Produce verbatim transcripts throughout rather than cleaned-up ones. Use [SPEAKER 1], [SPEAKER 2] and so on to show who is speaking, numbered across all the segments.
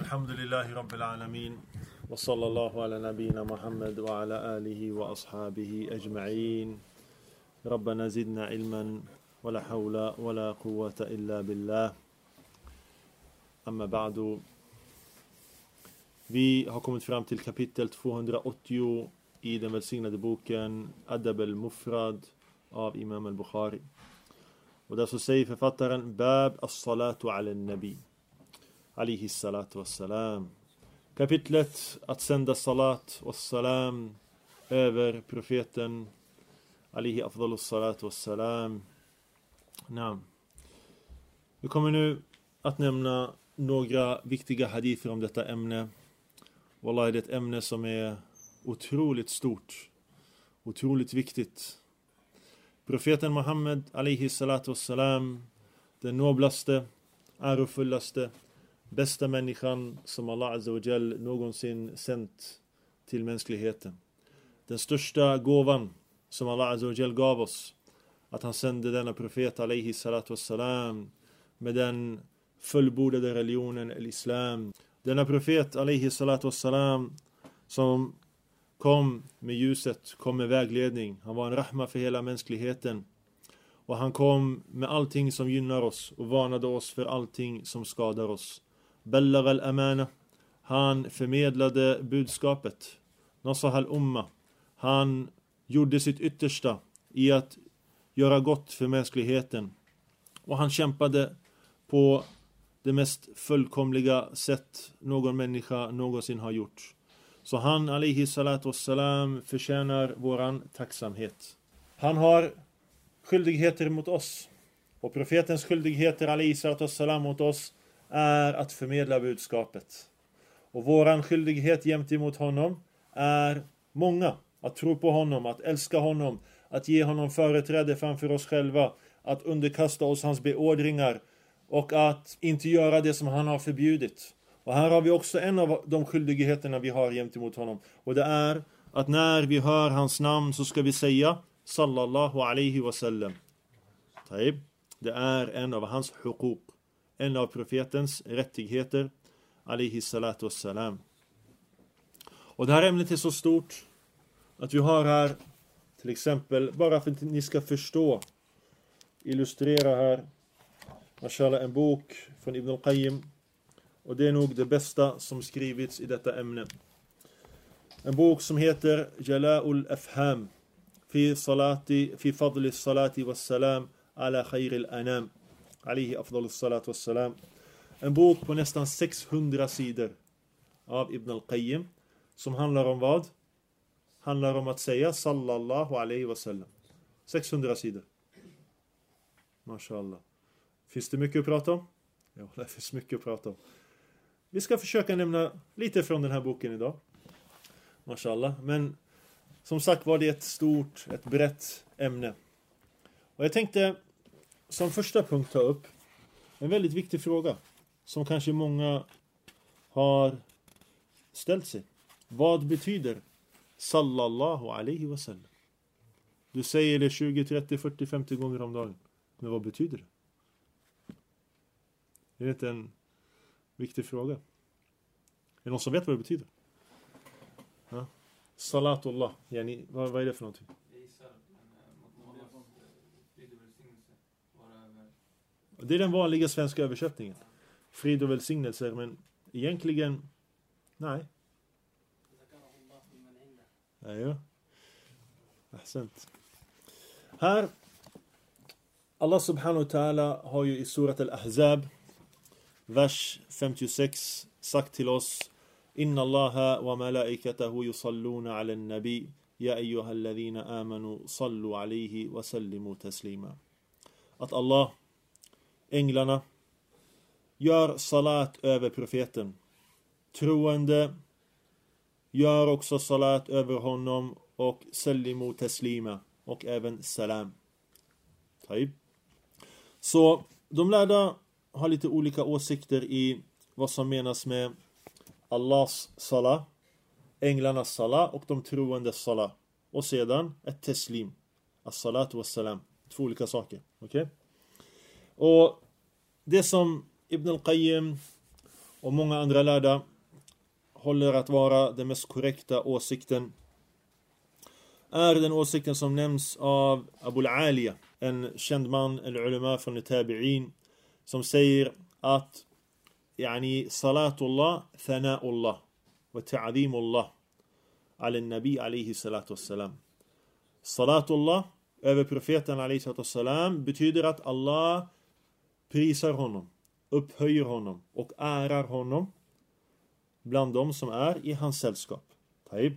[SPEAKER 1] الحمد لله رب العالمين وصلى الله على نبينا محمد وعلى آله وأصحابه أجمعين. ربنا زدنا علما ولا حول ولا قوة إلا بالله. أما بعد. Vi har kommit fram till kapitel tvåhundraåttio i den välsignade boken Adab al-Mufrad av Imam al-Bukhari. Och där så säger författaren Bab as-salatu ala nabi alayhi salatu wassalam. Kapitlet att sända salat och salam över profeten alayhi afdalus salatu wassalam. Naam. Vi kommer nu att nämna några viktiga hadither om detta ämne. Wallahi, det är ett ämne som är otroligt stort, otroligt viktigt. Profeten Muhammed alayhi salatu wassalam, den noblaste, ärofullaste, bästa människan som Allah azza wa jall någonsin sänt till mänskligheten. Den största gåvan som Allah azza wa jall gav oss, att han sände denna profet alayhi salatu wassalam med den fullbordade religionen al-Islam. Denna profet alayhi salatu wassalam som kom med ljuset, kom med vägledning. Han var en rahma för hela mänskligheten. Och han kom med allting som gynnar oss och varnade oss för allting som skadar oss. Ballagh al-amana. Han förmedlade budskapet. Nasah al-umma. Han gjorde sitt yttersta i att göra gott för mänskligheten. Och han kämpade på det mest fullkomliga sätt någon människa någonsin har gjort. Så han alayhi salatu wassalam förtjänar våran tacksamhet. Han har skyldigheter mot oss. Och profetens skyldigheter alayhi salatu wassalam mot oss är att förmedla budskapet. Och våran skyldighet gentemot honom är många. Att tro på honom, att älska honom, att ge honom företräde framför oss själva, att underkasta oss hans beordringar och att inte göra det som han har förbjudit. Och här har vi också en av de skyldigheterna vi har gentemot honom. Och det är att när vi hör hans namn så ska vi säga sallallahu alaihi wasallam. Det är en av hans hukuk. En av profetens rättigheter alaihi salatu wassalam. Och det här ämnet är så stort att vi har här till exempel, bara för att ni ska förstå, illustrera här mashallah en bok från Ibn al-Qayyim. Och det är nog det bästa som skrivits i detta ämne. En bok som heter Jala'ul Afham fi salati fi fadli salati wassalam ala khairil anam alayhi afdalus salatu wassalam. En bok på nästan sexhundra sidor av Ibn al-Qayyim som handlar om vad? Handlar om att säga sallallahu alayhi wasallam. sexhundra sidor. Mashallah. Finns det mycket att prata om? Ja, det finns mycket att prata om. Vi ska försöka nämna lite från den här boken idag. Mashallah. Men som sagt var det ett stort, ett brett ämne. Och jag tänkte som första punkt ta upp en väldigt viktig fråga som kanske många har ställt sig. Vad betyder sallallahu alaihi wasallam? Du säger det tjugo, trettio, fyrtio, femtio gånger om dagen. Men vad betyder det? Det är inte en viktig fråga. Är det någon som vet vad det betyder? Ja. Salatullah. Yani, vad, vad är det för någonting? Det är den vanliga svenska översättningen. Frid och välsignelser. Men egentligen, nej. Ja, ja. Ahsant. Här, Allah subhanahu wa ta'ala har ju i surat al-Ahzab vers femtiosex sagt till oss: Inna Allaha wa malaikatahu yusalluna ala an-nabi ya ayyuhalladhina amanu sallu alayhi wa sallimu taslima. Att Allah, änglarna, gör salat över profeten. Troende gör också salat över honom och sallimu taslima och även salam. Taib. Så de lärda har lite olika åsikter i vad som menas med Allahs salat, änglarnas salat och de troendes salat. Och sedan ett teslim, as-salatu was-salam. Två olika saker. Okej? Okay? Och det som Ibn al-Qayyim och många andra lärda håller att vara den mest korrekta åsikten, är den åsikten som nämns av Abu al-Aliya, en känd man eller ulama från tabi'in, som säger att يعني صلاة الله ثناء الله وتعظيم الله على النبي عليه الصلاة والسلام. صلاة الله över profeten عليه الصلاة والسلام betyder att Allah prisar honom, upphöjer honom och ärar honom bland dem som är i hans sällskap. طيب.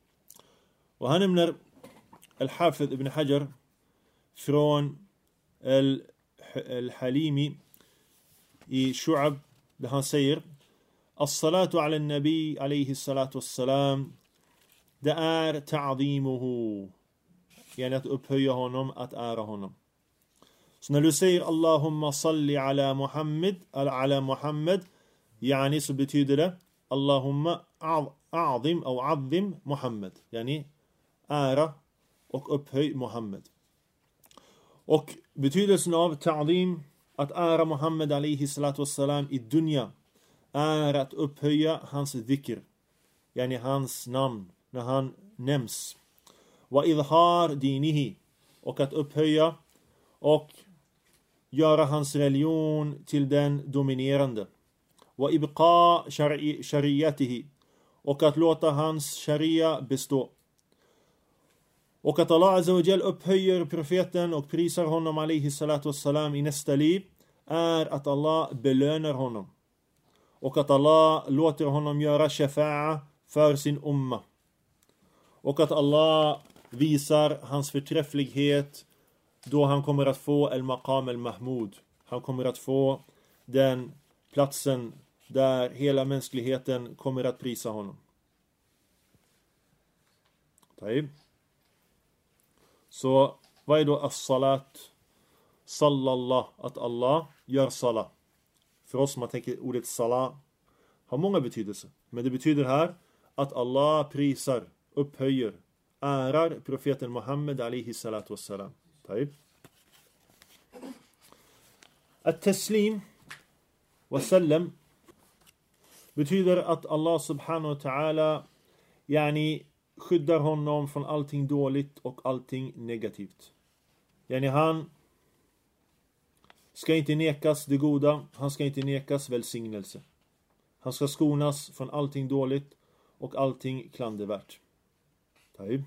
[SPEAKER 1] Och han nämner Al-Hafidh ibn Hajar från Al-Halimi i Shu'ab, där han säger As-salatu ala nabi alayhi salatu wassalam, det är ta'zimuhu, yani att upphöja honom, att ära honom. Så när du säger Allahumma salli ala Muhammad ala Muhammad, yani så betyder det Allahumma a'zim eller a'zim Muhammad, yani ära och upphöj Muhammad. Och betydelsen av ta'zim, att ära Muhammad alayhi salatu wassalam i dunya, är att upphöja hans dhikr, yani hans namn när han nämns. Wa idhar dinihi, och att upphöja och göra hans religion till den dominerande. Wa ibqa shariyatihi, och att låta hans sharia bestå. Och att Allah Azza wa Jal upphöjer profeten och prisar honom alayhi salatu wassalam i nästa liv, är att Allah belönar honom. Och att Allah låter honom göra shafa'a för sin umma. Och att Allah visar hans förträfflighet då han kommer att få al-maqam al-mahmud. Han kommer att få den platsen där hela mänskligheten kommer att prisa honom. طيب. Så vad är då as-salat? Sallallah, att Allah gör salat. För oss, man tänker ordet salat har många betydelser. Men det betyder här att Allah prisar, upphöjer, ärar profeten Muhammad alayhi salatu wassalam. طيب. At-taslim wa sallam betyder att Allah subhanahu wa ta'ala yani skyddar honom från allting dåligt och allting negativt. Yani han ska inte nekas det goda, han ska inte nekas välsignelse. Han ska skonas från allting dåligt och allting klandervärt. طيب.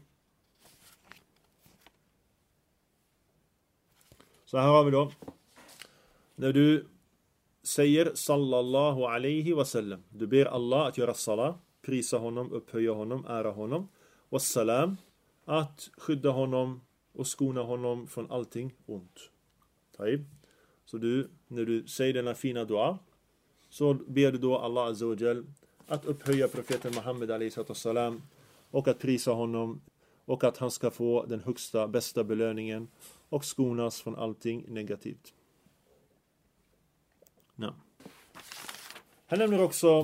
[SPEAKER 1] Så här har vi då. När du säger sallallahu alayhi wa sallam, du ber Allah att göra salat, prisa honom, upphöja honom, ära honom. Wassalam, att skydda honom och skona honom från allting ont. طيب. Så du, när du säger denna fina dua, så ber du då Allah Azza wa Jal att upphöja profeten Muhammad alayhi salam och att prisa honom och att han ska få den högsta, bästa belöningen och skonas från allting negativt. Ja. Han nämner också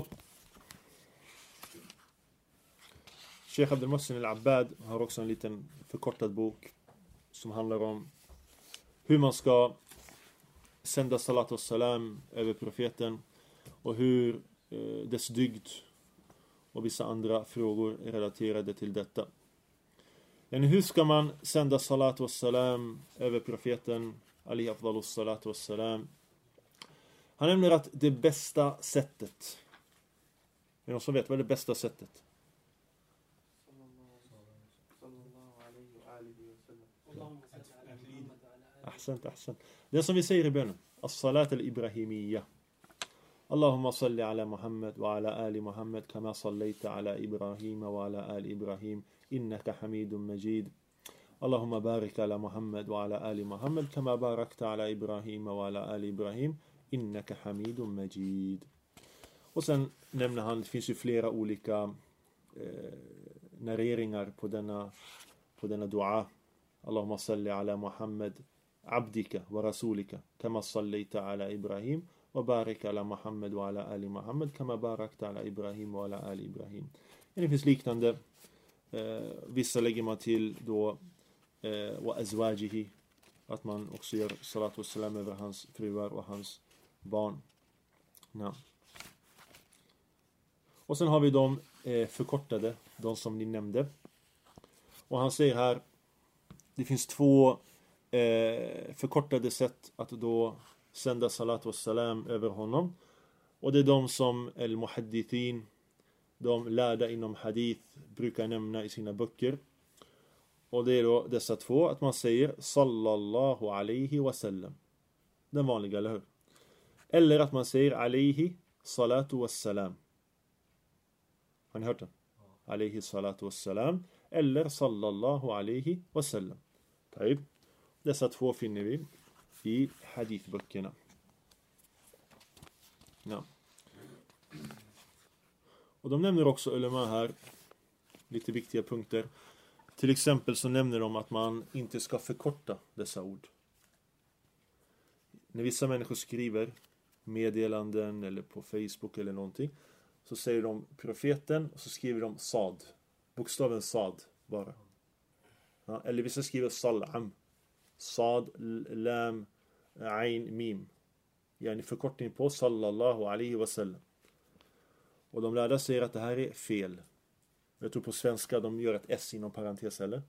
[SPEAKER 1] Sheikh Abdul Muhsin al-Abbad har också en liten förkortad bok som handlar om hur man ska sända salat och salam över profeten och hur eh, dess dygd och vissa andra frågor är relaterade till detta. Men hur ska man sända salat och salam över profeten alayhi afdalus salat och salam? Han nämner att det bästa sättet, är någon som vet vad är det bästa sättet? Ahsant, ahsant. Det som vi säger i bönen, as-salat al-ibrahimiyya. Allahumma salli ala Muhammad wa ala ali Muhammad kama sallaita ala Ibrahim wa ala ali Ibrahim innaka hamidun majid. Allahumma barik ala Muhammad wa ala ali Muhammad kama barakta ala Ibrahim wa ala ali Ibrahim innaka hamidun majid. Och sen nämner han, det finns ju flera olika eh, narreringar på denna på denna dua. Allahumma salli ala Muhammad abdika wa rasulika kama sallaita ala Ibrahim wa barik ala Muhammad wa ala ali Muhammad kama barakta ala Ibrahim wa ala ali Ibrahim. Det finns liknande. Eh, vissa lägger man till då eh, wa azwajihi, att man också gör salat och salam över hans fruar och hans barn. Ja. Och sen har vi de eh, förkortade, de som ni nämnde. Och han säger här, det finns två eh, förkortade sätt att då sända salat och salam över honom. Och det är de som al-muhaddithin, de lärda inom hadith, brukar nämna i sina böcker. Och det är då dessa två, att man säger sallallahu alaihi wasallam. Den vanliga, eller hur? Eller att man säger alaihi salatu wassalam. Har ni hört den? Alaihi salatu wassalam. Eller sallallahu alaihi wasallam. Taib. Dessa två finner vi i hadithböckerna. Ja. Och de nämner också ulema här lite viktiga punkter. Till exempel så nämner de att man inte ska förkorta dessa ord. När vissa människor skriver meddelanden eller på Facebook eller någonting, så säger de profeten och så skriver de sad. Bokstaven sad bara. Ja, eller vissa skriver sal'am. Sad, lam, ain, mim. Yani förkortning på sallallahu alaihi wasallam. Och de lärda säger att det här är fel. Jag tror på svenska de gör ett S inom parentes, eller?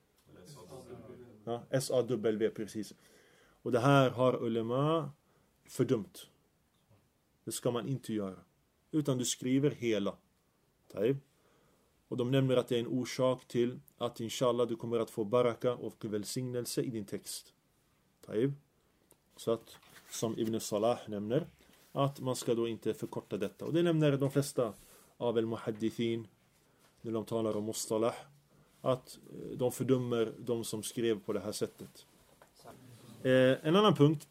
[SPEAKER 1] Ja, S A W, precis. Och det här har ulema fördömt. Det ska man inte göra. Utan du skriver hela. Taib. Och de nämner att det är en orsak till att inshallah du kommer att få baraka och välsignelse i din text. Taib. Så att, som Ibn Salah nämner, att man ska då inte förkorta detta. Och det nämner de flesta av al-muhaddithin när de talar om mustalah, att de fördömer de som skrev på det här sättet. Eh, en annan punkt.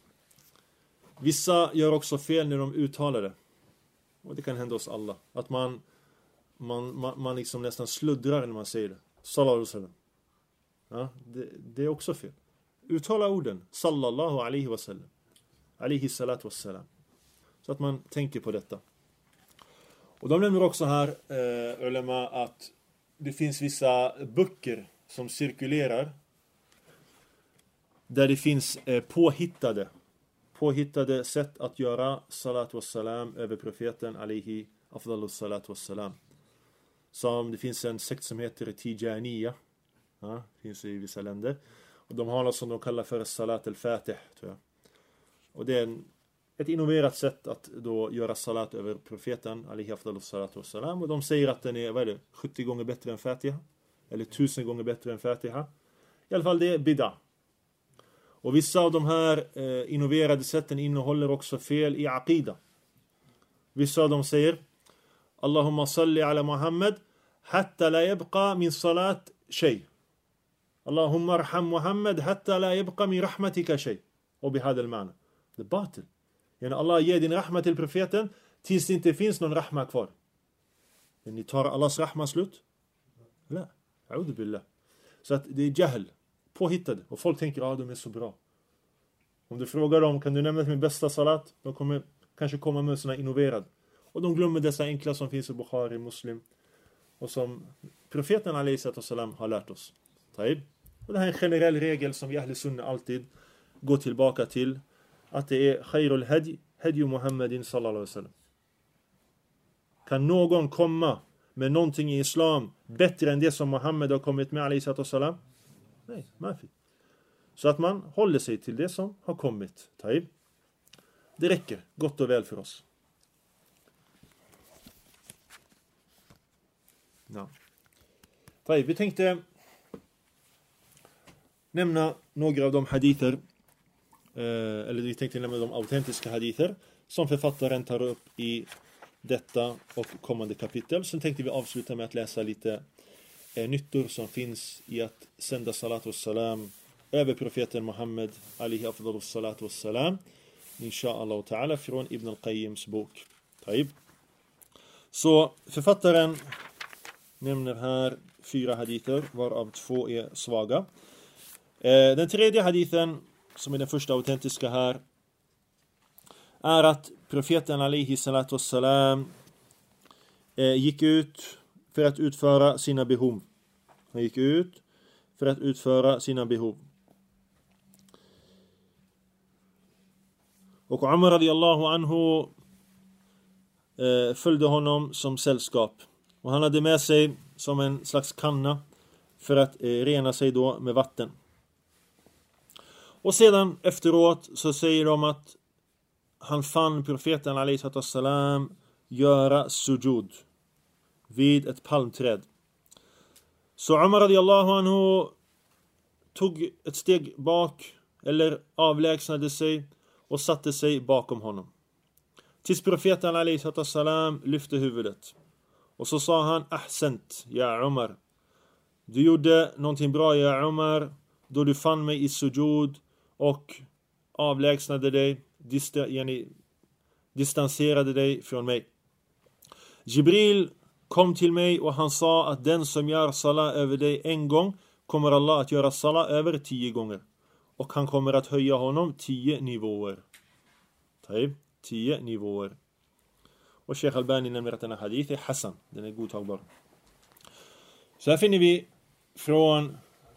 [SPEAKER 1] Vissa gör också fel när de uttalar det. Och det kan hända oss alla. Att man man, man, man liksom nästan sluddrar när man säger det. Sallallahu alaihi wasallam. Ja, det, det är också fel. Uttala orden. Sallallahu alaihi wasallam. Alaihi salatu wassalam. Så att man tänker på detta. Och de nämner också här, eh, ulema, att det finns vissa böcker som cirkulerar där det finns eh, påhittade påhittade sätt att göra salat wassalam över profeten alaihi afdalus salat wassalam. Som det finns en sekt som heter Tijaniya. Ja, finns i vissa länder. Och de har något som de kallar för salat al-fatih, tror jag. Och det är en, ett innoverat sätt att då göra salat över profeten alaihi afdalus salat wassalam. Och de säger att den är, vad är det, sjuttio gånger bättre än Fatiha. Eller tusen gånger bättre än Fatiha. I alla fall det är bid'a. Och vissa av de här eh, innoverade sätten innehåller också fel i aqida. Vissa av dem säger Allahumma salli ala Muhammad hatta la yabqa min salat shay. Allahumma arham Muhammad hatta la yabqa min rahmatika shay. Och bihada al-ma'na. Det är batil. Yani Allah ger din rahma till profeten tills det inte finns någon rahma kvar. Men ni tar Allahs rahma slut? Nej. A'udhu billah. Så att det är jahl. Påhittade. Och folk tänker, ja, ah, de är så bra. Om du frågar dem, kan du nämna min bästa salat? De kommer kanske komma med såna innoverad. Och de glömmer dessa enkla som finns i Bukhari, Muslim. Och som profeten alaihi sallam har lärt oss. Taib. Och det här är en generell regel som vi ahli sunna alltid går tillbaka till. Att det är khairul hadi, hadi Muhammadin sallallahu alaihi wasallam. Kan någon komma med någonting i islam bättre än det som Muhammed har kommit med alaihi sallam? Nej, mafi. Så att man håller sig till det som har kommit. Taib. Det räcker gott och väl för oss. Ja. Taib, vi tänkte nämna några av de hadither, eh, eller vi tänkte nämna de autentiska hadither som författaren tar upp i detta och kommande kapitel. Sen tänkte vi avsluta med att läsa lite eh, nyttor som finns i att sända salat och salam över profeten Muhammed alaihi afdalus salat och salam, inshallah ta'ala, från Ibn al-Qayyims bok. Taib. Så författaren nämner här fyra hadither, varav två är svaga. Eh, den tredje hadithen, som är den första autentiska här, är att profeten alaihi salatu wassalam eh, gick ut för att utföra sina behov. Han gick ut för att utföra sina behov. Och Umar radiyallahu anhu eh, följde honom som sällskap. Och han hade med sig som en slags kanna för att eh, rena sig då med vatten. Och sedan efteråt så säger de att han fann profeten alaihi salam göra sujud vid ett palmträd. Så Umar radiyallahu anhu tog ett steg bak eller avlägsnade sig och satte sig bakom honom. Tills profeten alaihi salam lyfte huvudet. Och så sa han: Ahsant, ja Umar. Du gjorde någonting bra, ja Umar, då du fann mig i sujud och avlägsnade dig, dista- yani, distanserade dig från mig. Jibril kom till mig och han sa att den som gör salat över dig en gång kommer Allah att göra salat över tio gånger. Och han kommer att höja honom tio nivåer. Taib, tio nivåer. Och Sheikh Albani nämner att den här hadith är Hassan. Den är godtagbar. Så här finner vi från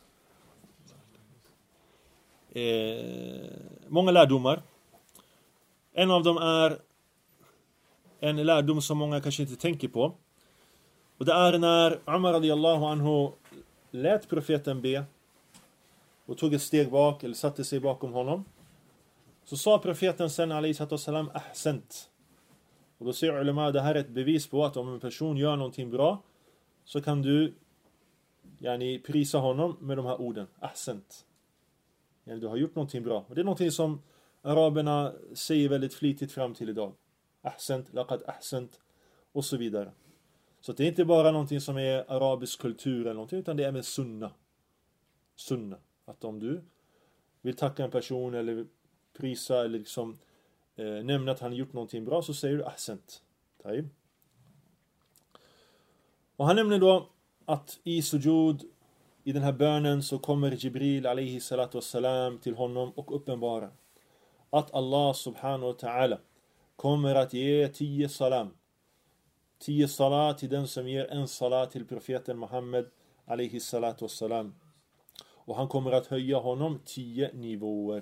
[SPEAKER 1] eh, många lärdomar. En av dem är en lärdom som många kanske inte tänker på. Och det är när Umar radiyallahu anhu lät profeten be och tog ett steg bak eller satte sig bakom honom. Så sa profeten sen alaihi salam ahsant. Och då säger ulema, det här är ett bevis på att om en person gör någonting bra så kan du yani, prisa honom med de här orden. Ahsant. Yani, du har gjort någonting bra. Och det är någonting som araberna säger väldigt flitigt fram till idag. Ahsant, laqad ahsant och så vidare. Så det är inte bara någonting som är arabisk kultur eller någonting, utan det är med sunna. Sunna. Att om du vill tacka en person eller prisa eller liksom eh, nämna att han gjort någonting bra, så säger du ahsant. Taib. Och han nämner då att i sujud, i den här bönen, så kommer Jibril alaihi salatu wassalam till honom och uppenbara att Allah subhanahu wa ta'ala kommer att ge tio salam. Tio salat till den som ger en salat till profeten Muhammed alaihi salatu wassalam. Och han kommer att höja honom tio nivåer.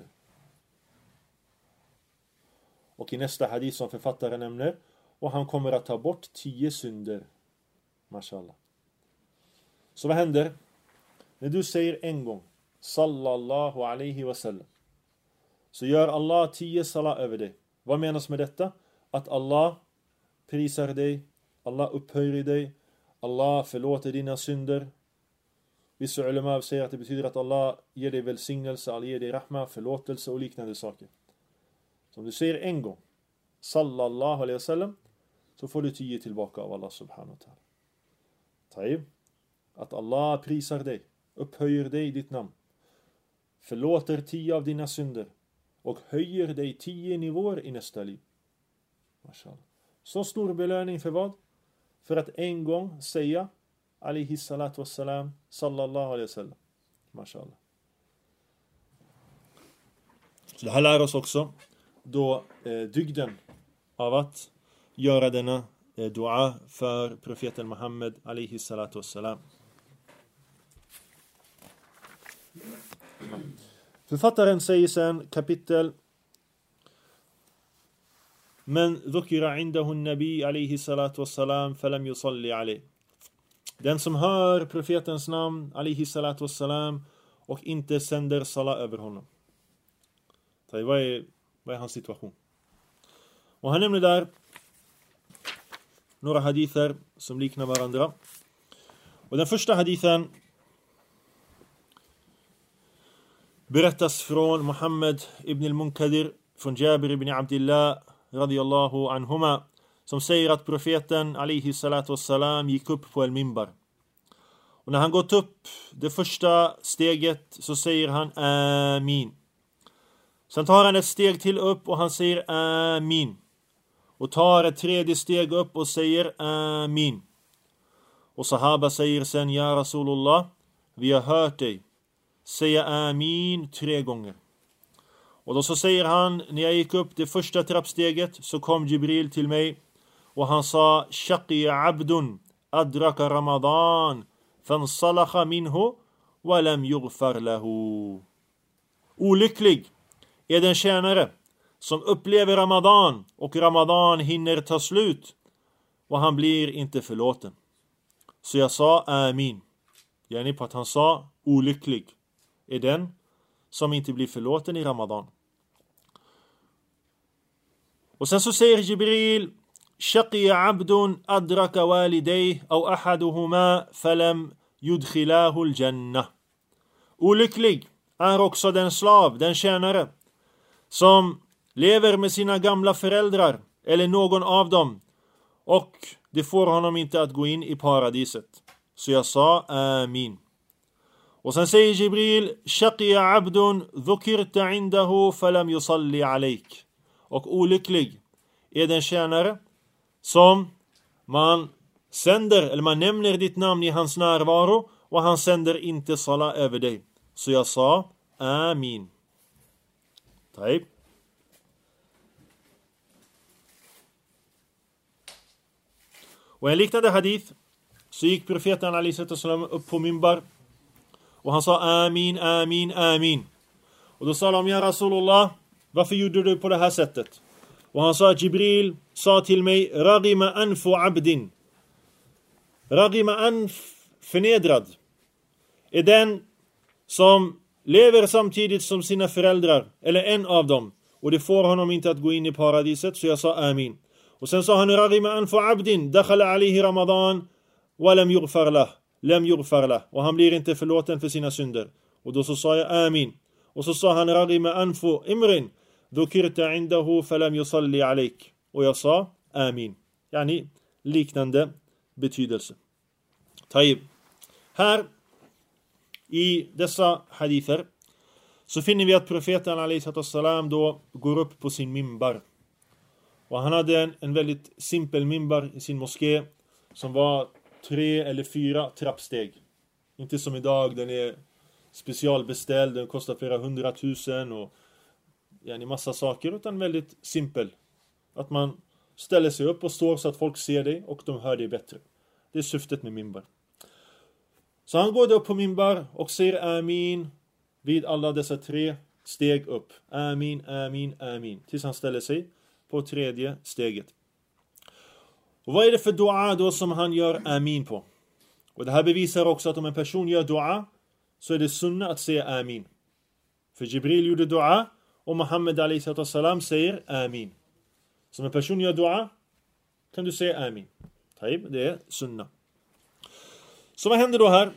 [SPEAKER 1] Och i nästa hadith som författaren nämner, och han kommer att ta bort tio synder. Mashallah. Så vad händer? När du säger en gång sallallahu alaihi wasallam, så gör Allah tio salat över dig. Vad menas med detta? Att Allah prisar dig, Allah upphöjer dig, Allah förlåter dina synder. Vissa ulema säger att det betyder att Allah ger dig välsignelse, Allah ger dig rahma, förlåtelse och liknande saker. Så om du säger en gång sallallahu alaihi wasallam, så får du tio tillbaka av Allah subhanahu wa ta'ala. Taib. Att Allah prisar dig, upphöjer dig i ditt namn, förlåter tio av dina synder och höjer dig tio nivåer i nästa liv. Mashallah. Så stor belöning för vad? För att en gång säga alaihi salatu wassalam sallallahu alaihi wasallam. Mashallah. Så det här lär oss också då eh, dygden av att göra denna eh, dua för profeten Muhammed alaihi salatu wassalam. Författaren säger sen kapitel: Men dhukira indahu nabi alaihi salatu wassalam falam yusalli alayh. Den som hör profetens namn alaihi salatu wassalam och inte sänder salat över honom. Så vad är, vad är hans situation? Och han nämner där några hadither som liknar varandra. Och den första hadithen berättas från Muhammad ibn al-Munkadir från Jabir ibn Abdillah radiyallahu anhuma, som säger att profeten alaihi salatu wassalam gick upp på al-mimbar. Och när han gått upp det första steget så säger han amin. Sen tar han ett steg till upp och han säger amin. Och tar ett tredje steg upp och säger amin. Och sahaba säger sen: Ja Rasulullah, vi har hört dig säga amin tre gånger. Och då så säger han: när jag gick upp det första trappsteget så kom Jibril till mig och han sa: Shaqi abdun adraka ramadan fansalakha minhu wa lam yughfar lahu. Olycklig är den tjänare som upplever Ramadan och Ramadan hinner ta slut och han blir inte förlåten. Så jag sa amin. Yani på att han sa olycklig är den som inte blir förlåten i Ramadan. Och sen så säger Jibril: Shaqiya abdun adraka walidayh aw ahaduhuma falam yudkhilahu al-jannah. Olycklig är också den slav, den tjänare som lever med sina gamla föräldrar eller någon av dem, och det får honom inte att gå in i paradiset. Så jag sa amin. Och sen säger Jibril: Shaqiya abdun dhukirta indahu falam yusalli alayk. Och olycklig är den tjänare som man sänder, eller man nämner ditt namn i hans närvaro, och han sänder inte sala över dig. Så jag sa amin. Taib. Och en liknande hadith så gick profeten alaihi sallam upp på minbar och han sa amin, amin, amin. Och då sa de: ja Rasulullah, varför gjorde du på det här sättet? Och han sa: Jibril sa till mig: Ragima anfu abdin. Ragima anf, förnedrad, är den som lever samtidigt som sina föräldrar, eller en av dem, och det får honom inte att gå in i paradiset. Så jag sa amin. Och sen sa han: Ragima anfu abdin dakhala alayhi ramadan wa lam yughfar lah, lam yughfar lah, och han blir inte förlåten för sina synder. Och då så sa jag amin. Och så sa han: Ragima anfu imrin dhukirta indahu falam yusalli alayk. Och jag sa amin. Yani liknande betydelse. Taib. Här i dessa hadither så finner vi att profeten alaihi sallam då går upp på sin minbar. Och han hade en, en väldigt simpel minbar i sin moské som var tre eller fyra trappsteg. Inte som idag, den är specialbeställd, den kostar flera hundratusen och ja, en massa saker, utan väldigt simpel. Att man ställer sig upp och står så att folk ser dig och de hör dig bättre. Det är syftet med minbar. Så han går då upp på minbar och säger amin vid alla dessa tre steg upp. Amin, amin, amin. Tills han ställer sig på tredje steget. Och vad är det för dua då som han gör amin på? Och det här bevisar också att om en person gör dua så är det sunna att säga amin. För Jibril gjorde dua och Muhammed alaihi sallam säger amin. Så om en person gör dua kan du säga amin. Taib, det är sunna. Så vad hände då här?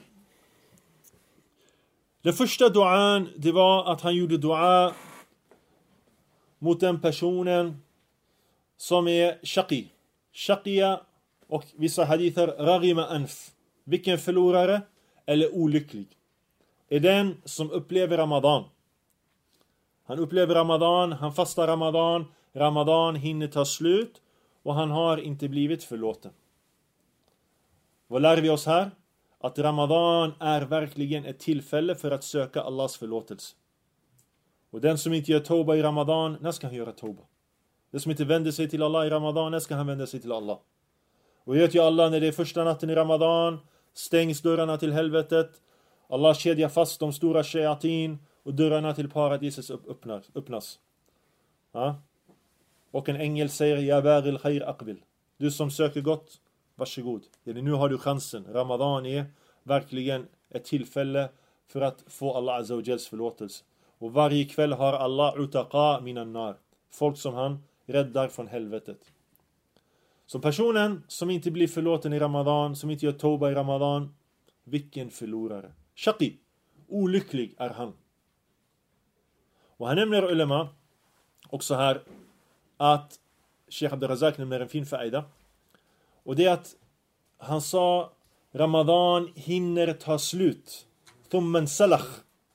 [SPEAKER 1] Den första duan, det var att han gjorde dua mot den personen som är shaqi. Shaqiya, och vissa hadither ragima anf. Vilken förlorare eller olycklig är den som upplever Ramadan. Han upplever Ramadan, han fastar Ramadan, Ramadan hinner ta slut och han har inte blivit förlåten. Vad lär vi oss här? Att Ramadan är verkligen ett tillfälle för att söka Allahs förlåtelse. Och den som inte gör tauba i Ramadan, när ska han göra tauba? Den som inte vänder sig till Allah i Ramadan, när ska han vända sig till Allah? Och vet ju alla, när det är första natten i Ramadan stängs dörrarna till helvetet. Allah kedjar fast de stora shayatin och dörrarna till paradiset öppnas. öppnas. Ja? Och en ängel säger: Ya bagil khair aqbil. Du som söker gott, varsågod. Nu har du chansen. Ramadan är verkligen ett tillfälle för att få Allah Azza wa Jals förlåtelse. Och varje kväll har Allah utaqa minan nar. Folk som han räddar från helvetet. Så personen som inte blir förlåten i Ramadan, som inte gör tauba i Ramadan, vilken förlorare. Shaqi, olycklig är han. Och han nämner ulema också här att Sheikh Abdul Razak nämner en fin faida. Och det är att han sa Ramadan hinner ta slut. Thumman salakh.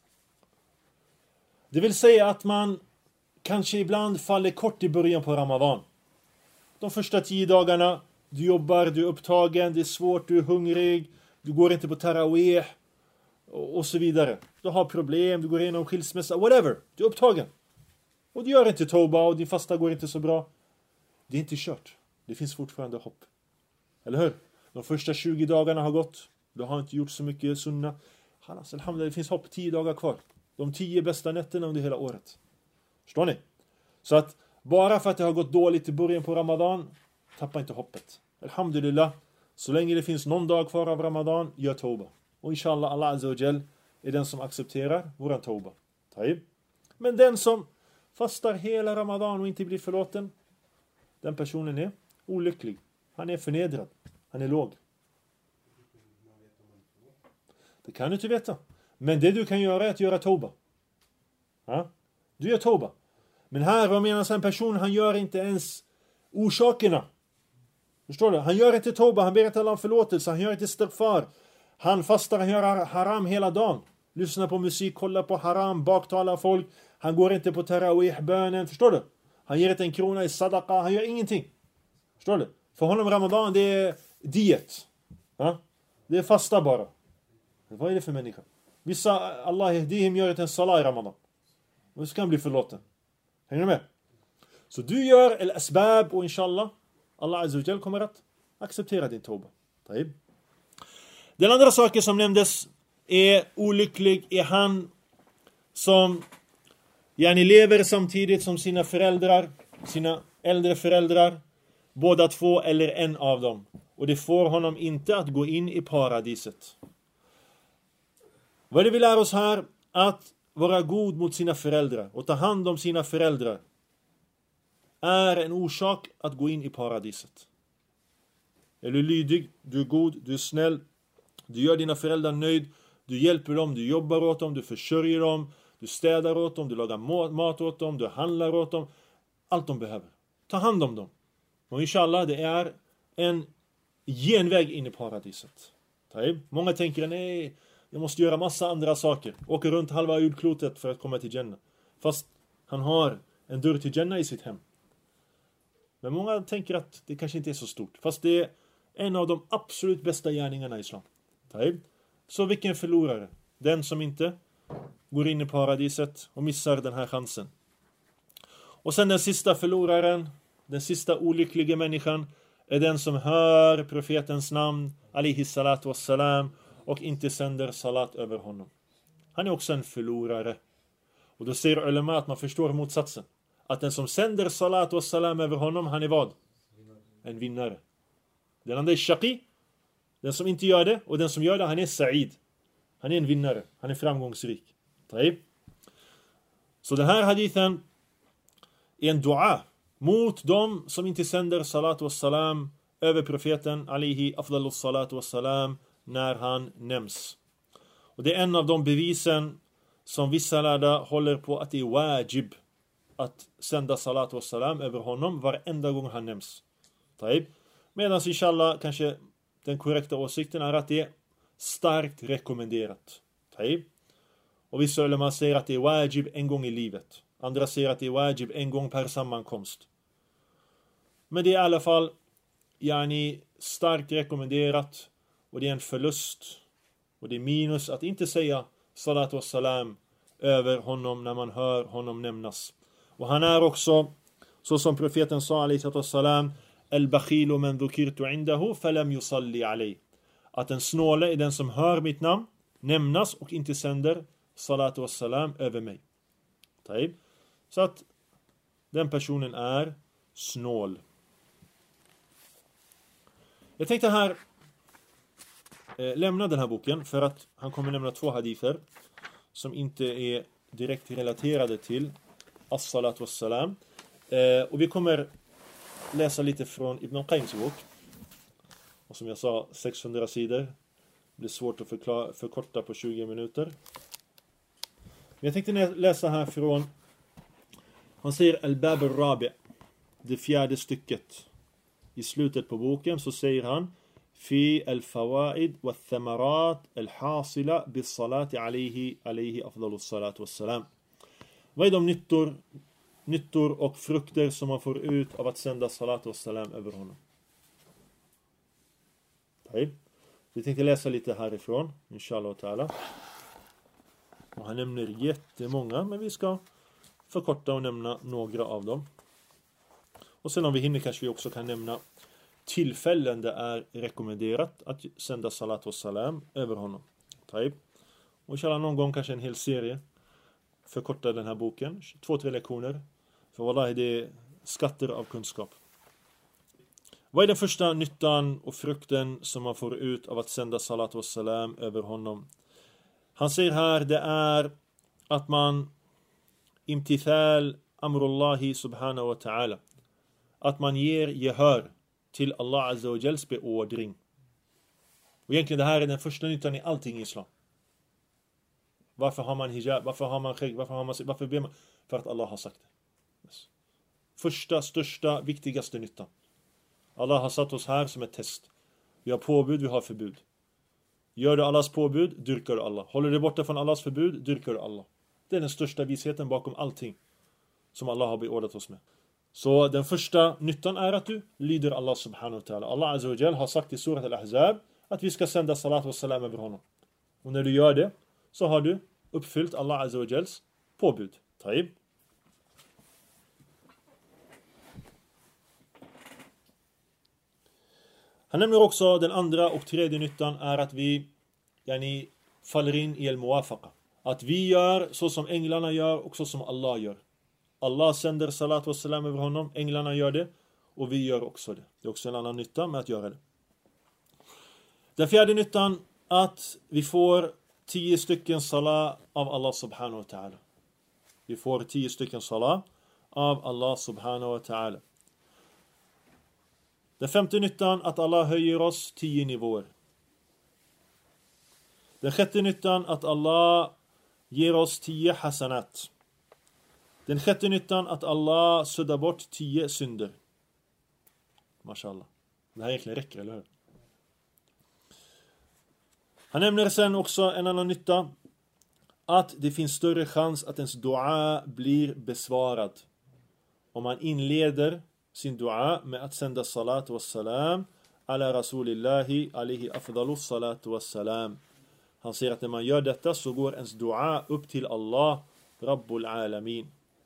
[SPEAKER 1] Det vill säga att man kanske ibland faller kort i början på Ramadan. De första tio dagarna, du jobbar, du är upptagen, det är svårt, du är hungrig, du går inte på tarawih och, och så vidare. Du har problem, du går igenom skilsmässa, whatever. Du är upptagen. Och du gör inte tauba och din fasta går inte så bra. Det är inte kört. Det finns fortfarande hopp. Eller hur? De första tjugo dagarna har gått. Du har inte gjort så mycket sunna. Halas, alhamdulillah, det finns hopp, tio dagar kvar. De tio bästa nätterna under hela året. Förstår ni? Så att bara för att det har gått dåligt i början på Ramadan, tappa inte hoppet. alhamdulillah, så länge det finns någon dag kvar av Ramadan, gör tauba. Och inshallah, Allah Azza wa Jal är den som accepterar våran tauba. Taib. Men den som fastar hela Ramadan och inte blir förlåten, den personen är olycklig. Han är förnedrad. Han är låg. Det kan du inte veta. Men det du kan göra är att göra tauba. Ja? Du gör tauba. Men här, vad menas en person? Han gör inte ens orsakerna. Förstår du? Han gör inte tauba. Han ber inte Allah om förlåtelse. Han gör inte istighfar. Han fastar. Han gör haram hela dagen. Lyssnar på musik. Kollar på haram. Baktalar folk. Han går inte på tarawih-bönen. Förstår du? Han ger inte en krona i sadaqa. Han gör ingenting. Förstår du? För honom Ramadan, det är diet. Ja? Det är fasta bara. Vad är det för människa? Vissa, Allah yahdihim, gör inte en salah i Ramadan. Och så kan bli förlåten. Hänger du med? Så du gör el-asbab och inshallah Allah Azza wa Jal kommer att acceptera din tauba. Taib. Den andra saken som nämndes är olycklig är han som yani lever samtidigt som sina föräldrar, sina äldre föräldrar, båda två eller en av dem. Och det får honom inte att gå in i paradiset. Vad är det vi lär oss här? Att vara god mot sina föräldrar och ta hand om sina föräldrar är en orsak att gå in i paradiset. Är du lydig, du är god, du är snäll, du gör dina föräldrar nöjd, du hjälper dem, du jobbar åt dem, du försörjer dem, du städar åt dem, du lagar mat åt dem, du handlar åt dem. Allt de behöver. Ta hand om dem. Och inshallah, det är en genväg in i paradiset. Taib. Många tänker, nej, jag måste göra massa andra saker. Åka runt halva jordklotet för att komma till Jannah. Fast han har en dörr till Jannah i sitt hem. Men många tänker att det kanske inte är så stort. Fast det är en av de absolut bästa gärningarna i islam. Taib. Så vilken förlorare? Den som inte går in i paradiset och missar den här chansen. Och sen den sista förloraren, den sista olyckliga människan, är den som hör profetens namn, alaihi salatu wassalam, och inte sänder salat över honom. Han är också en förlorare. Och då säger ulema att man förstår motsatsen. Att den som sänder salat wassalam över honom, han är vad? En vinnare. Den andra är shaqi, den som inte gör det, och den som gör det, han är sa'id. Han är en vinnare, han är framgångsrik. Taib. Så den här hadithen är en dua mot dem som inte sänder salat wassalam över profeten alaihi afdalus salat wassalam när han nämns. Och det är en av de bevisen som vissa lärda håller på att det är wajib att sända salat wassalam över honom varenda gång han nämns. Taib. Medan inshallah kanske den korrekta åsikten är att det är starkt rekommenderat. Taib. Och vissa ulema säger att det är wajib en gång i livet. Andra säger att det är wajib en gång per sammankomst. Men det är i alla fall yani, starkt rekommenderat. Och det är en förlust. Och det är minus att inte säga salat wa salam över honom när man hör honom nämnas. Och han är också, så som profeten sa alaihi salatu wassalam, al-bakhilu man dhukirtu indahu falam yusalli alayhi. Att den snåle är den som hör mitt namn nämnas och inte sänder salat wa salam över mig. Taib. Så att den personen är snål. Jag tänkte här eh, lämna den här boken för att han kommer nämna två hadither som inte är direkt relaterade till as-salat wa salam. Eh, och vi kommer läsa lite från Ibn al-Qayms bok. Och som jag sa, sexhundra sidor. Det blir svårt att förklara, förkorta på tjugo minuter. Men jag tänkte läsa här från, han säger al-bab al-rabi', det fjärde stycket. I slutet på boken så säger han fi al-fawaid wa thamarat al-hasila bis-salati alayhi alayhi afdalus salat wassalam. Vad är de nyttor, nyttor och frukter som man får ut av att sända salat wassalam över honom? Taib. Vi tänkte läsa lite härifrån, inshallah ta'ala. Och han nämner jättemånga, men vi ska förkorta och nämna några av dem. Och sen om vi hinner kanske vi också kan nämna tillfällen det är rekommenderat att sända salat och salam över honom. Taib. Och inshallah någon gång kanske en hel serie förkorta den här boken. Två, tre lektioner. För wallahi det är skatter av kunskap. Vad är den första nyttan och frukten som man får ut av att sända salat och salam över honom? Han säger här, det är att man imtithal amrullahi subhanahu wa ta'ala. Att man ger gehör till Allah azza wa jals beordring. Och egentligen det här är den första nyttan i allting i islam. Varför har man hijab? Varför har man skägg? Varför har man varför ber man? För att Allah har sagt det. Yes. Första, största, viktigaste nyttan. Allah har satt oss här som ett test. Vi har påbud, vi har förbud. Gör du Allahs påbud, dyrkar du Allah. Håller du borta från Allahs förbud, dyrkar du Allah. Det är den största visheten bakom allting som Allah har beordrat oss med. Så den första nyttan är att du lyder Allah subhanahu wa ta'ala. Allah azza wa jal har sagt i surat al-Ahzab att vi ska sända salat och salam över honom. Och när du gör det så har du uppfyllt Allah azza wa jals påbud. Taib. Han nämner också den andra och tredje nyttan är att vi yani, faller in i al-muwafaqa. Att vi gör så som änglarna gör och så som Allah gör. Allah sänder salat och salam över honom, änglarna gör det och vi gör också det. Det är också en annan nytta med att göra det. Den fjärde nyttan att vi får tio stycken salat av Allah subhanahu wa ta'ala. Vi får tio stycken salat av Allah subhanahu wa ta'ala. Den femte nyttan att Allah höjer oss tio nivåer. Den sjätte nyttan att Allah ger oss tio hasanat. Den sjätte nyttan att Allah suddar bort tio synder. Mashallah. Det här egentligen räcker, eller hur? Han nämner sen också en annan nytta. Att det finns större chans att ens dua blir besvarad. Om man inleder sin dua med att sända salat och salam ala rasulillahi alihi afdalus salat och salam. Han säger att när man gör detta så går ens dua upp till Allah Rabbul Alamin.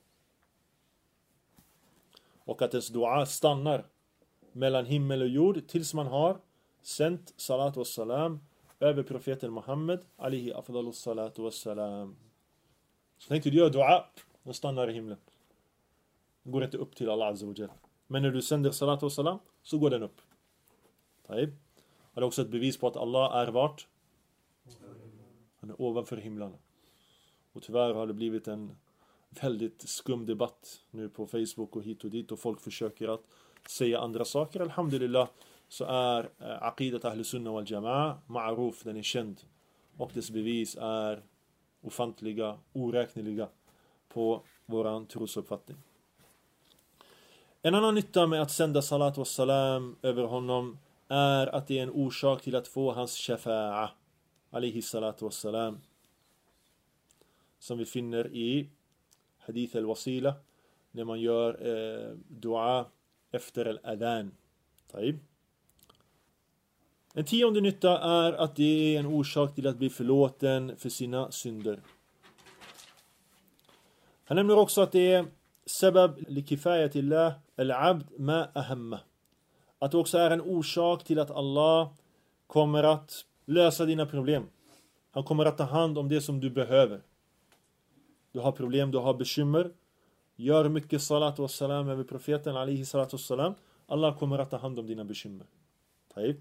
[SPEAKER 1] Och att ens dua stannar mellan himmel och jord tills man har sänt salat och salam över profeten Muhammed alihi afdalus salat och salam. Så tänkte du gör dua och stannar i himlen. Den går inte upp till Allah azza wa jalla. Men när du sänder salat och salam så går den upp. Taib. Det är också ett bevis på att Allah är vart? Han är ovanför himlarna. Och tyvärr har det blivit en väldigt skum debatt nu på Facebook och hit och dit. Och folk försöker att säga andra saker. Alhamdulillah så är aqidat Ahl Sunnah wal Jama'a ma'ruf, den är känd. Och dess bevis är ofantliga, oräkneliga på våran trosuppfattning. En annan nytta med att sända salat och salam över honom är att det är en orsak till att få hans shafa'a alihi salatu wassalam, som vi finner i hadith al-wasila när man gör eh, dua efter al-adhan. Taib. En tionde nytta är att det är en orsak till att bli förlåten för sina synder. Han nämner också att det är sebab likifayatillah al-abd ma ahamma. Att det också är en orsak till att Allah kommer att lösa dina problem. Han kommer att ta hand om det som du behöver. Du har problem, du har bekymmer. Gör mycket salat och salam över profeten alihi salatu salam. Allah kommer att ta hand om dina bekymmer. Taib.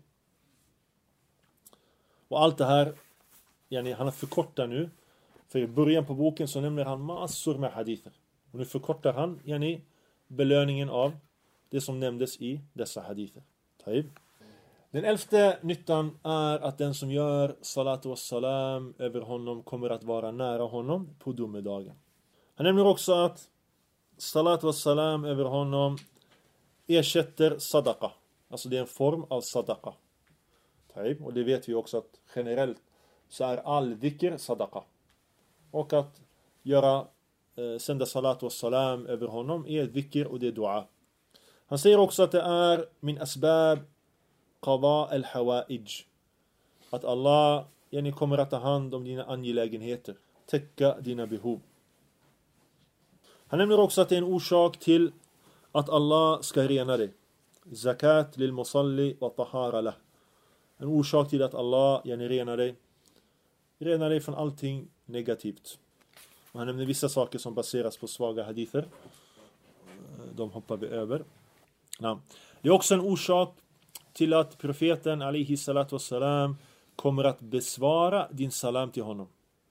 [SPEAKER 1] Och allt det här, yani, han har förkortat nu. För i början på boken så nämner han massor med hadither. Och nu förkortar han yani, belöningen av det som nämndes i dessa hadither. Taib. Den elfte nyttan är att den som gör salat och salam över honom kommer att vara nära honom på domedagen. Han nämner också att salat och salam över honom ersätter sadaqa. Alltså det är en form av sadaqa. Taib. Och det vet vi också att generellt så är all dhikr sadaqa. Och att göra eh, sända salat och salam över honom är dhikr och det är dua. Han säger också att det är min asbab qada al-hawaij. Att Allah yani, kommer att ta hand om dina angelägenheter. Täcka dina behov. Han nämner också att det är en orsak till att Allah ska rena dig. Zakat lil musalli wa tahara lah. En orsak till att Allah yani, renar dig. Renar dig från allting negativt. Och han nämner vissa saker som baseras på svaga hadither. De hoppar vi över. Ja. Det är också en orsak till att profeten alaihi salatu wassalam kommer att besvara din salam till honom.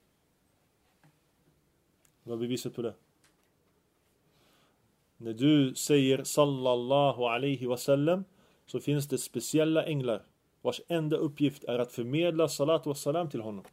[SPEAKER 1] Vad är beviset på det? När du säger sallallahu alaihi wasallam, så finns det speciella änglar vars enda uppgift är att förmedla salat och salam till honom.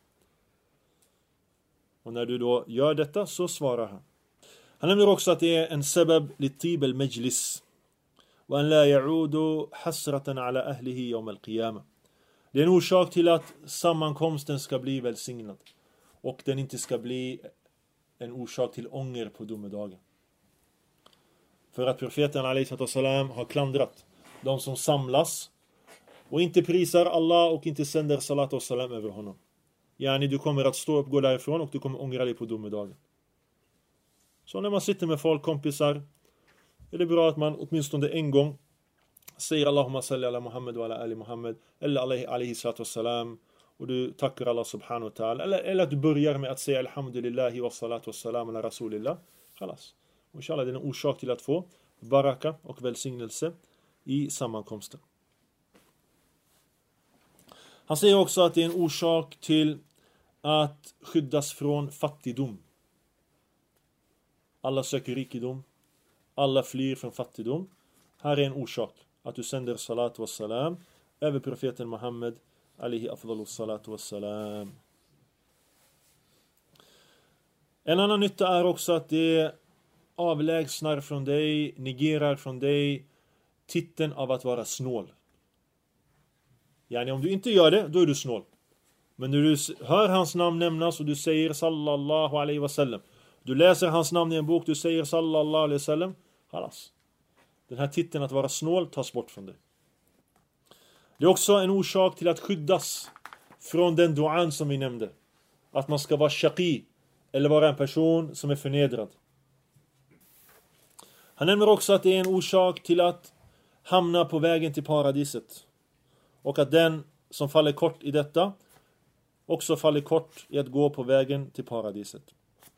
[SPEAKER 1] Och när du då gör detta så svarar han. Han nämner också att det är en sabab litib al-majlis wa an la ya'udu hasratan ala ahlihi yawm al-qiyamah. Det är en orsak till att sammankomsten ska bli välsignad och den inte ska bli en orsak till ånger på domedagen. För att profeten alaihi salam har klandrat de som samlas och inte prisar Allah och inte sänder salat och salam över honom. Yani du kommer att stå upp, gå därifrån och du kommer ångra dig på domedagen. Så när man sitter med folk, kompisar, är det bra att man åtminstone en gång säger Allahumma salli ala Muhammad wa ala ali Muhammad eller alaihi, alaihi salatu wassalam, och du tackar Allah subhanahu wa ta'ala, eller, eller att du börjar med att säga alhamdulillahi wa salatu wassalam ala rasulillah. Khalas. Och inshallah, det är en orsak till att få baraka och välsignelse i sammankomsten. Han säger också att det är en orsak till att skyddas från fattigdom. Alla söker rikedom, alla flyr från fattigdom. Här är en orsak, att du sänder salat och salam över profeten Muhammed alaihi afdalus salat och salam. En annan nytta är också att det avlägsnar från dig, negerar från dig titeln av att vara snål. Yani om du inte gör det, då är du snål. Men när du hör hans namn nämnas och du säger sallallahu alaihi wasallam, du läser hans namn i en bok, du säger sallallahu alaihi wasallam, halas. Den här titeln att vara snål tas bort från dig. Det är också en orsak till att skyddas från den duan som vi nämnde. Att man ska vara shaqi, eller vara en person som är förnedrad. Han nämner också att det är en orsak till att hamna på vägen till paradiset. Och att den som faller kort i detta också faller kort i att gå på vägen till paradiset.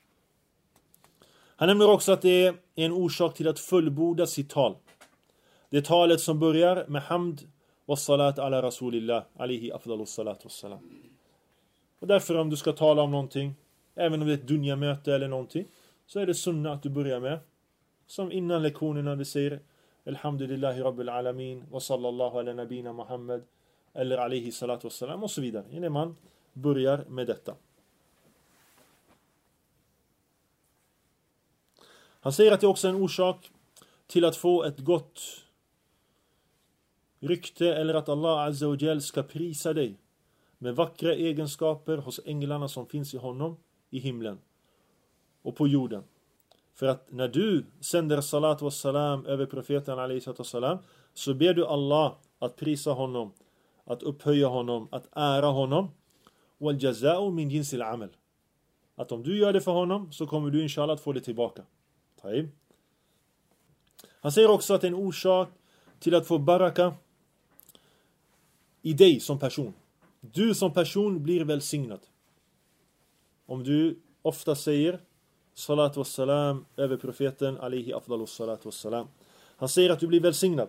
[SPEAKER 1] Han nämner också att det är en orsak till att fullborda sitt tal. Det är talet som börjar med hamd och salat ala rasulillah alaihi afdalus salat och salam. Och därför om du ska tala om någonting, även om det är ett dunjamöte eller någonting, så är det sunna att du börjar med, som innan lektionerna vi säger alhamdulillahi rabbil alamin wa sallallahu ala nabina Muhammad eller alaihi salatu wassalam och så vidare. Innan man börjar med detta. Han säger att det är också en orsak till att få ett gott rykte, eller att Allah azza wa jal ska prisa dig med vackra egenskaper hos änglarna som finns i honom i himlen och på jorden. För att när du sänder salat och salam över profeten alaihi salatu wassalam, så ber du Allah att prisa honom, att upphöja honom, att ära honom. Wal jaza'u min jinsil amal. Att om du gör det för honom, så kommer du inshallah att få det tillbaka. Taib. Han säger också att det är en orsak till att få baraka i dig som person. Du som person blir välsignad. Om du ofta säger salat wa salam över profeten alaihi afdalus salat wa salam. Han säger att du blir välsignad.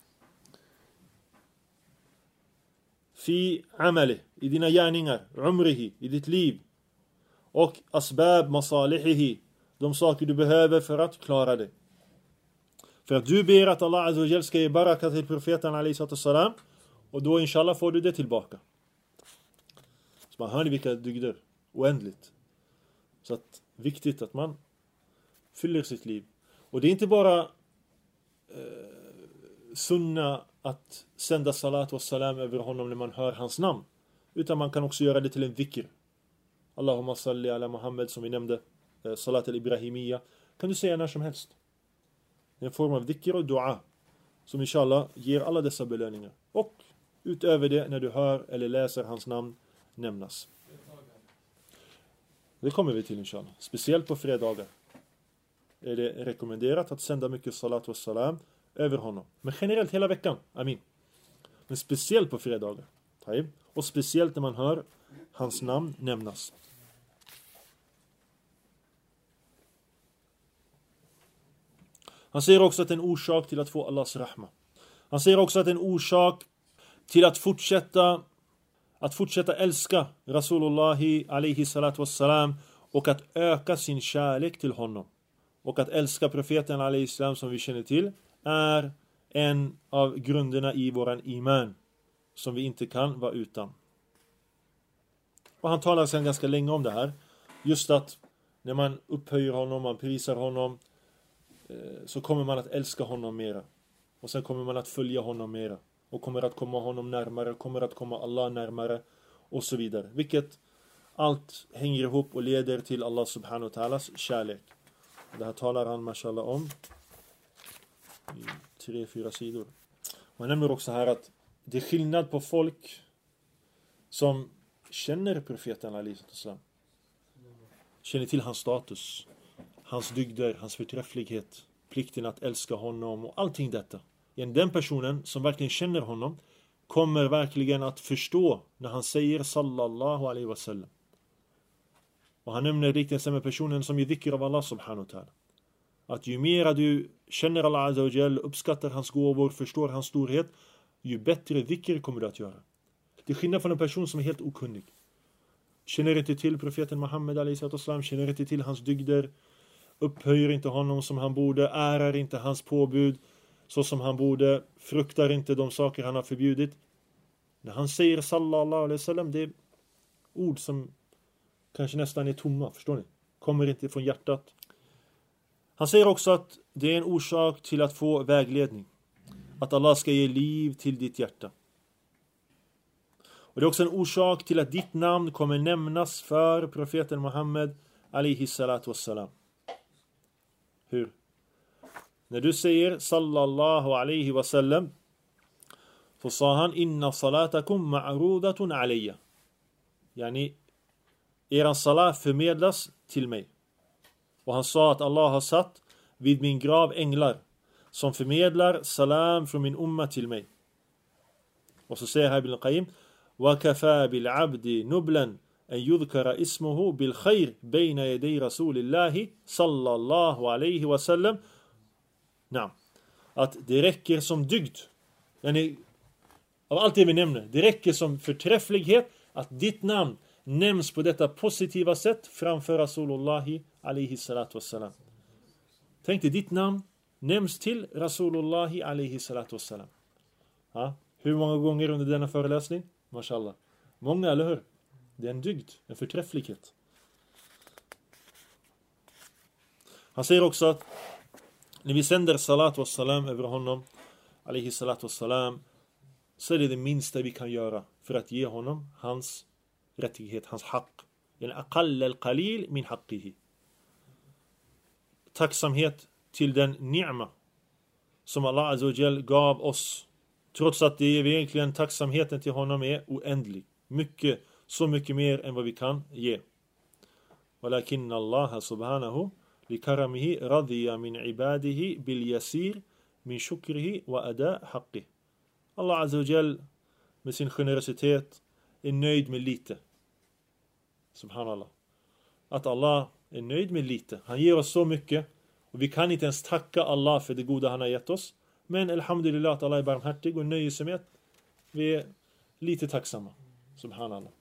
[SPEAKER 1] Fi amali, i dina gärningar, umrihi, i ditt liv. Och asbab masalihihi, de saker du behöver för att klara dig. För att du ber att Allah azza wa jal ska ge baraka till profeten alaihi salatu wassalam, och då inshallah får du det tillbaka. Så man hör ni vilka dygder, oändligt. Så att viktigt att man fyller sitt liv. Och det är inte bara eh, sunna att sända salat och salam över honom när man hör hans namn, utan man kan också göra det till en vikr. Allahumma salli ala Muhammad, som vi nämnde, eh, salat al-Ibrahimiyya, kan du säga när som helst. Det är en form av vikr och dua som inshallah ger alla dessa belöningar. Och utöver det, när du hör eller läser hans namn nämnas. Det kommer vi till inshallah. Speciellt på fredagar är det rekommenderat att sända mycket salat och salam över honom. Men generellt hela veckan, amin. Men speciellt på fredagar. Taib. Och speciellt när man hör hans namn nämnas. Han säger också att det är en orsak till att få Allahs rahma. Han säger också att det är en orsak till att fortsätta att fortsätta älska Rasulullahi alaihi salatu wassalam och att öka sin kärlek till honom. Och att älska profeten alaihi salam, som vi känner till, är en av grunderna i våran iman som vi inte kan vara utan. Och han talar sedan ganska länge om det här. Just att när man upphöjer honom, man prisar honom, så kommer man att älska honom mera. Och sen kommer man att följa honom mera. Och kommer att komma honom närmare, kommer att komma Allah närmare och så vidare. Vilket allt hänger ihop och leder till Allah subhanahu wa ta'alas kärlek. Det här talar han mashallah om i tre, fyra sidor. Man nämner också här att det är skillnad på folk som känner profeten alaihi sallam, känner till hans status, hans dygder, hans förträfflighet, plikten att älska honom och allting detta. Den personen som verkligen känner honom kommer verkligen att förstå när han säger sallallahu alaihi wasallam. Och han nämner liknelsen med personen som är dhikr av Allah subhanahu wa ta'ala. Att ju mer du känner Allah azza wa jal, uppskattar hans gåvor, förstår hans storhet, ju bättre dhikr kommer du att göra. Det är skillnad från en person som är helt okunnig. Känner inte till profeten Muhammed alaihi wasallam, känner inte till hans dygder, upphöjer inte honom som han borde, ärar inte hans påbud så som han borde, fruktar inte de saker han har förbjudit. När han säger sallallahu alaihi wasallam, det är ord som kanske nästan är tomma, förstår ni? Kommer inte från hjärtat. Han säger också att det är en orsak till att få vägledning. Att Allah ska ge liv till ditt hjärta. Och det är också en orsak till att ditt namn kommer nämnas för profeten Muhammed alaihi salatu wassalam. Hur? När du säger sallallahu alaihi wasallam, så sa han inna salatakum ma'rudatun alayya. Yani eran salat förmedlas till mig. Och han sa att Allah har satt vid min grav änglar som förmedlar salam från min umma till mig. Och så säger här Ibn al-Qayyim وَكَفَى بِالْعَبْدِ نُبْلًا أن يذكر اسمه بالخير بين يدي رسول الله صلى الله عليه وسلم. Nej. Att det räcker som dygd. Yani, av allt det vi nämner, det räcker som förträfflighet att ditt namn nämns på detta positiva sätt framför Rasulullahi alaihi salatu wassalam. Tänk dig, ditt namn nämns till Rasulullahi alaihi salatu wassalam. Ja, hur många gånger under denna föreläsning? Mashallah. Många, eller hur? Det är en dygd, en förträfflighet. Han säger också att när vi sänder salat wa salam över honom alaihi salatu wassalam, så är det det minsta vi kan göra för att ge honom hans rättighet, hans haq. Yani aqall al-qalil min haqqihi. Tacksamhet till den ni'ma som Allah azza wa jal gav oss. Trots att det är egentligen tacksamheten till honom är oändlig. Mycket, så mycket mer än vad vi kan ge. Walakin Allah subhanahu likaramihi radiya min ibadihi bil yasir min shukrihi wa ada haqqih. Allah azza wa jal med sin generositet är nöjd med lite. Subhanallah. Att Allah är nöjd med lite. Han ger oss så mycket. Och vi kan inte ens tacka Allah för det goda han har gett oss. Men alhamdulillah att Allah är barmhärtig och nöjer sig med att vi är lite tacksamma. Subhanallah.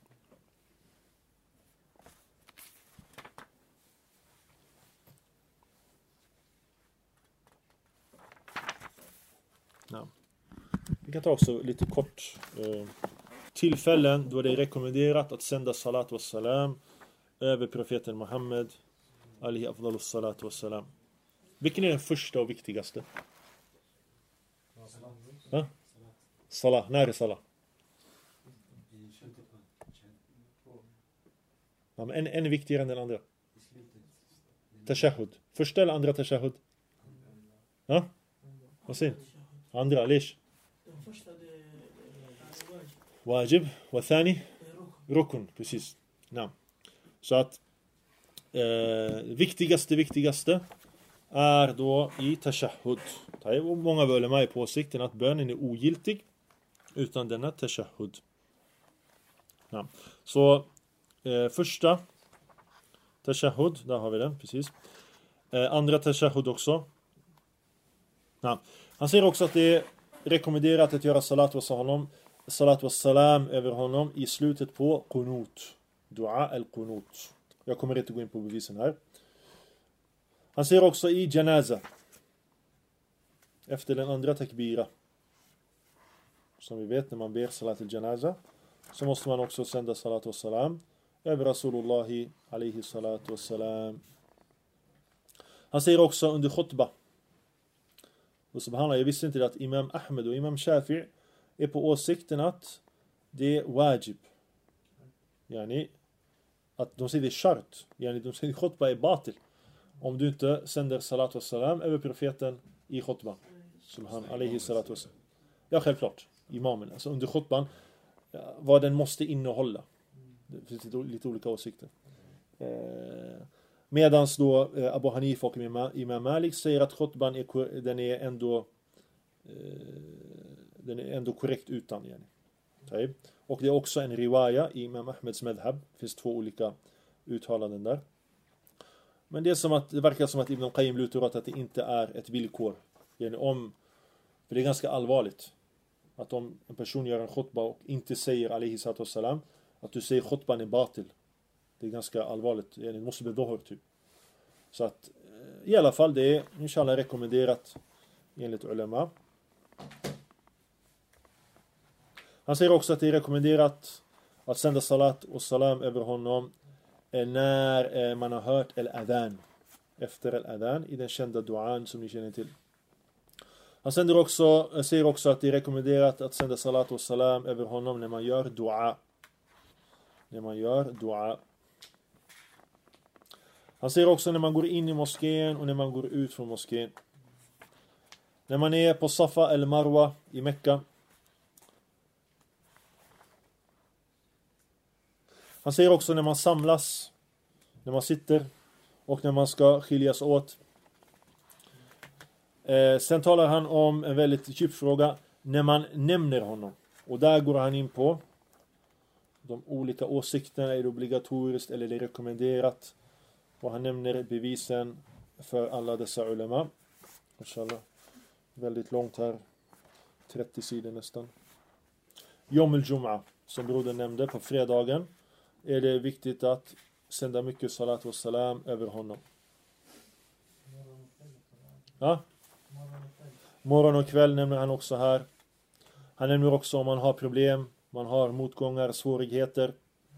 [SPEAKER 1] Ja. Vi kan ta också lite kort eh, tillfällen då det är rekommenderat att sända salat och salam över profeten Muhammed alaihi afdalus salatu wassalam. Vilken är den första och viktigaste? Ha? Salah, när är salah? Ja, men en, en är viktigare än den andra. Tashahud. Första eller andra tashahud? Ja? Vad säger ni? Andra, lish? Wajib. Och thani? Rukun, precis. Ja. Så att eh, viktigaste, viktigaste är då i tashahud. Många ulema är på åsikten att bönen är ogiltig utan denna tashahud. Ja. Så eh, första tashahud, där har vi den, precis. Eh, andra tashahud också. Ja. Han säger också att det är rekommenderat att göra salat wa salam, salat wa salam över honom i slutet på qunut. Dua al-qunut. Jag kommer inte gå in på bevisen här. Han säger också i janaza, efter den andra takbira, som vi vet när man ber salat al-janaza, så måste man också sända salat wa salam över Rasulullahi alaihi salatu wa salam. Han säger också under khutbah, och subhanallah, jag visste inte att Imam Ahmed och Imam Shafi'i är på åsikten att det är wajib. Yani, att de säger det är shart. Yani, de säger att khutbah är batil om du inte sänder salat wa salam över profeten i khutbah. Subhan alaihi salatu wa salam. Ja, självklart. Imamen. Alltså under khutban, ja, vad den måste innehålla. Det finns lite, lite olika åsikter. Eh, Medans då eh, Abu Hanifa och Imam Malik säger att khutban är, den är ändå eh, den är ändå korrekt utan. Yani. Och det är också en riwaya i Imam Ahmeds madhab. Det finns två olika uttalanden där. Men det, är som att, det verkar som att Ibn Qayyim lutar åt att det inte är ett villkor. Yani om, för det är ganska allvarligt att om en person gör en khutbah och inte säger alaihi salatu wassalam, att du säger khutban är batil. Det är ganska allvarligt. Det måste bli dohor typ. Så att i alla fall det är inshallah rekommenderat enligt ulema. Han säger också att det är rekommenderat att sända salat och salam över honom när man har hört al-adhan. Efter al-adhan i den kända duan som ni känner till. Han sänder också, säger också att det är rekommenderat att sända salat och salam över honom när man gör dua. När man gör dua. Han säger också när man går in i moskén och när man går ut från moskén. När man är på Safa eller Marwa i Mekka. Han säger också när man samlas, när man sitter och när man ska skiljas åt. Eh, sen talar han om en väldigt djup fråga när man nämner honom. Och där går han in på de olika åsikterna, är det obligatoriskt eller är det rekommenderat. Och han nämner bevisen för alla dessa ulema. Inshallah. Väldigt långt här. trettio sidor nästan. Yom al-Jum'a, som brodern nämnde, på fredagen är det viktigt att sända mycket salat och salam över honom. Ja? Morgon och kväll nämner han också här. Han nämner också om man har problem, man har motgångar, svårigheter.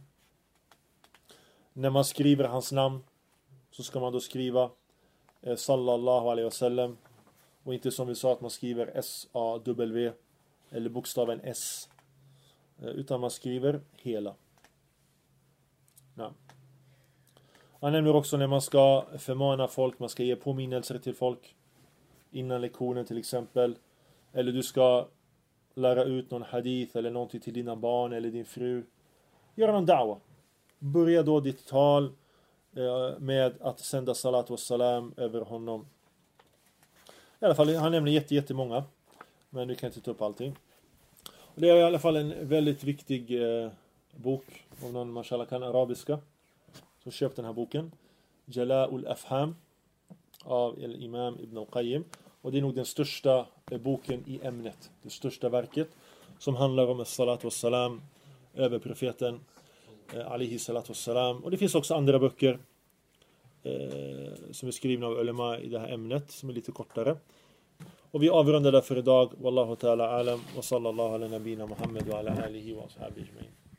[SPEAKER 1] När man skriver hans namn så ska man då skriva eh, sallallahu alaihi wasallam, och inte som vi sa att man skriver S A W eller bokstaven S, eh, utan man skriver hela. Ja. Han nämner också när man ska förmana folk, man ska ge påminnelser till folk innan lektionen till exempel, eller du ska lära ut någon hadith eller någonting till dina barn eller din fru. Gör någon da'wa. Börja då ditt tal eh, med att sända salat och salam över honom. I alla fall, han nämner jätte, jättemånga, men du kan inte ta upp allting. Och det är i alla fall en väldigt viktig eh, bok, om någon mashallah kan arabiska, så köp den här boken. Jala'ul Afham av Imam Ibn Qayyim. Och det är nog den största boken i ämnet. Det största verket som handlar om salat och salam över profeten eh, alaihi salatu wassalam. Och det finns också andra böcker eh, som är skrivna av ulema i det här ämnet som är lite kortare. Och vi avrundar där för idag. Wallahu ta'ala alam wa sallallahu ala nabina Muhammad wa ala alihi wa ashabihi ajma'in.